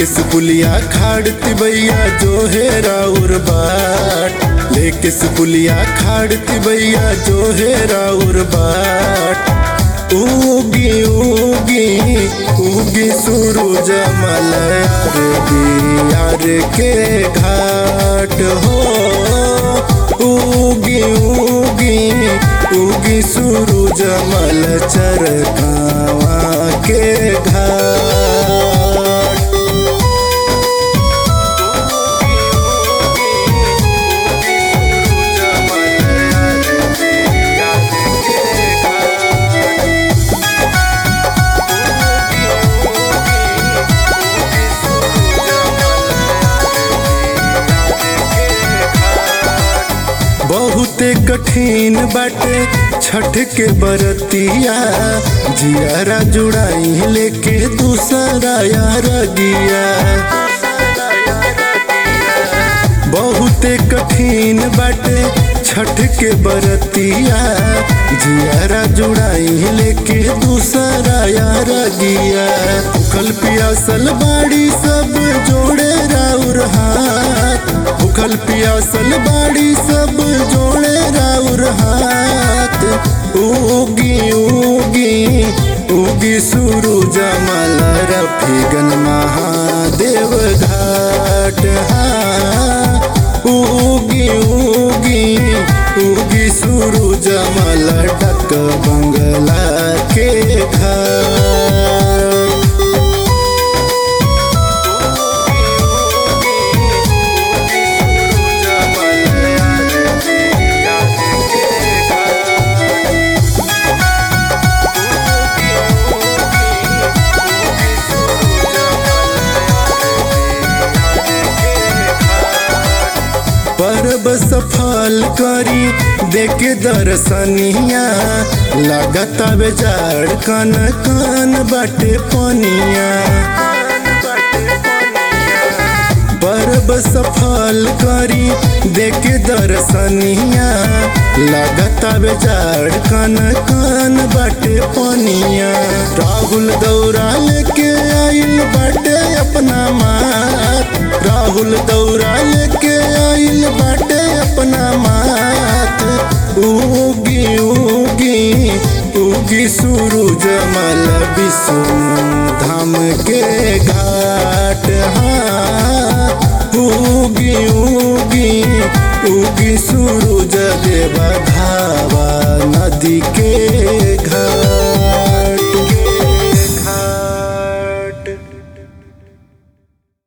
लेके सुपुलिया खाड़ती भैया जो है राउर बाट, लेके सुपुलिया खाड़ती भैया जो है राउर बाट। उगी उगी उगी सूरज मलयार बिहार के घाट हो। उगी उगी उगी सूरज मल चरकावा के घाट। बहुते कठिन बाटे छठ के बरतिया, जियारा जुड़ाई लेके दूसरा यार गिया। बहुते कठिन बाटे छठ के बरतिया, जियारा जुड़ाई लेके दूसरा यार गिया। भूखल पियासल बाड़ी सब जोड़े राउर हाथ, भूखल पियासल बाड़ी सब जोड़े राउर हाथ। उगी उगी उगी सूरज मल रफीगन महादेव घाट। उगी उगी उगी सूरज मल डक बंगला के घाट। परब सफल करी देखे दर्शनिया, लागता बेजार कन कन बाटे पनिया। परब सफल करी देखे दर्शनिया, लागता बेजार कन कन बाटे पनिया। राहुल दौरा लेके आइल बाटे अपना मात, राहुल दौरा लेके आइल बाटे अपना मात। उगी उगी उगी सूरज मल विष्णु धाम के घाट। उगी उगी उगी सूरज देव धावा नदी के